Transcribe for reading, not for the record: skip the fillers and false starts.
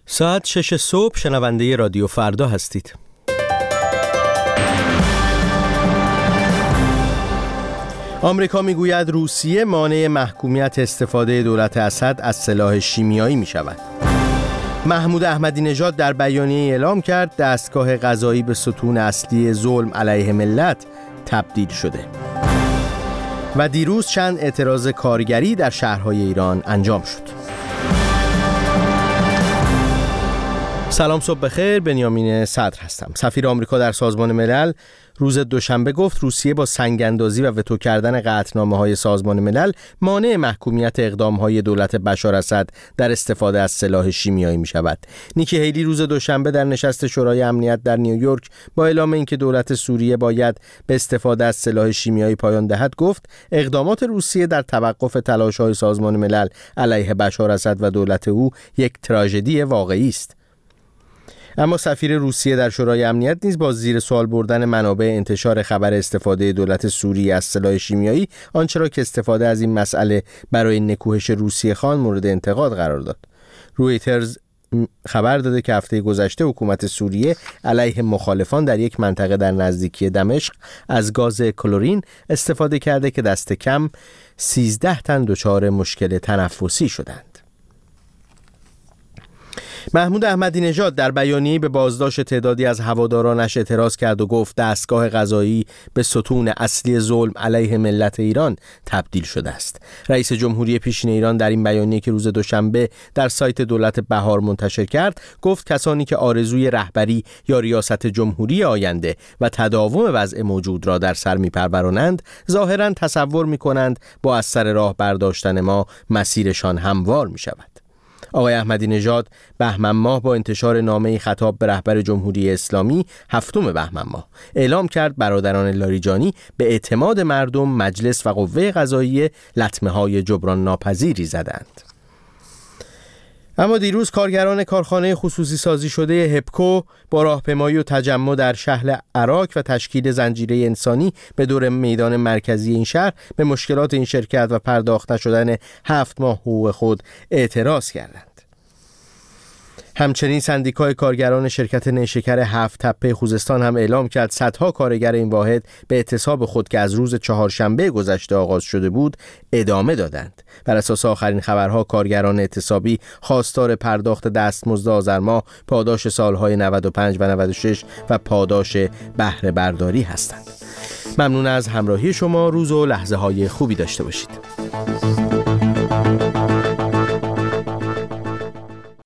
ساعت 6 صبح شنونده رادیو فردا هستید. آمریکا میگوید روسیه مانع محکومیت استفاده دولت اسد از سلاح شیمیایی می شود. محمود احمدی نژاد در بیانیه اعلام کرد دستگاه قضایی به ستون اصلی ظلم علیه ملت تبدیل شده. و دیروز چند اعتراض کارگری در شهرهای ایران انجام شد. سلام، صبح بخیر. بنیامین صدر هستم. سفیر آمریکا در سازمان ملل روز دوشنبه گفت روسیه با سنگ‌اندازی و وتو کردن قطعنامه‌های سازمان ملل مانع محکومیت اقدام‌های دولت بشار اسد در استفاده از سلاح شیمیایی می‌شود. نیکی هیلی روز دوشنبه در نشست شورای امنیت در نیویورک با اعلام اینکه دولت سوریه باید به استفاده از سلاح شیمیایی پایان دهد گفت اقدامات روسیه در توقف تلاش‌های سازمان ملل علیه بشار اسد و دولت او یک تراژدی واقعی است. اما سفیر روسیه در شورای امنیت نیز با زیر سوال بردن منابع انتشار خبر استفاده دولت سوریه از سلاح شیمیایی آنچه را که استفاده از این مسئله برای نکوهش روسیه خوان مورد انتقاد قرار داد. رویترز خبر داده که هفته گذشته حکومت سوریه علیه مخالفان در یک منطقه در نزدیکی دمشق از گاز کلورین استفاده کرده که دست کم 13 تن دچار مشکل تنفسی شدند. محمود احمدی نژاد در بیانیه‌ای به بازداشت تعدادی از هوادارانش اعتراض کرد و گفت دستگاه قضایی به ستون اصلی ظلم علیه ملت ایران تبدیل شده است. رئیس جمهوری پیشین ایران در این بیانیه که روز دوشنبه در سایت دولت بهار منتشر کرد گفت کسانی که آرزوی رهبری یا ریاست جمهوری آینده و تداوم وضع موجود را در سر می‌پرورانند ظاهراً تصور می‌کنند با از سر راه برداشتن ما مسیرشان هموار می‌شود. آقای احمدی نژاد بهمن ماه با انتشار نامه‌ای خطاب به رهبر جمهوری اسلامی 7 بهمن ماه اعلام کرد برادران لاریجانی به اعتماد مردم مجلس و قوه قضاییه لطمه‌های جبران ناپذیری زدند. اما دیروز کارگران کارخانه خصوصی سازی شده هپکو با راهپیمایی و تجمع در شهر عراق و تشکیل زنجیره انسانی به دور میدان مرکزی این شهر به مشکلات این شرکت و پرداخت نشدن 7 ماه حقوق خود اعتراض کردند. همچنین سندیکای کارگران شرکت نیشکر 7 تپه خوزستان هم اعلام کرد صدها کارگر این واحد به اعتصاب خود که از روز چهارشنبه گذشته آغاز شده بود ادامه دادند. بر اساس آخرین خبرها کارگران اعتصابی خواستار پرداخت دستمزد آذر ماه، پاداش سالهای 95 و 96 و پاداش بهره برداری هستند. ممنون از همراهی شما. روز و لحظه های خوبی داشته باشید.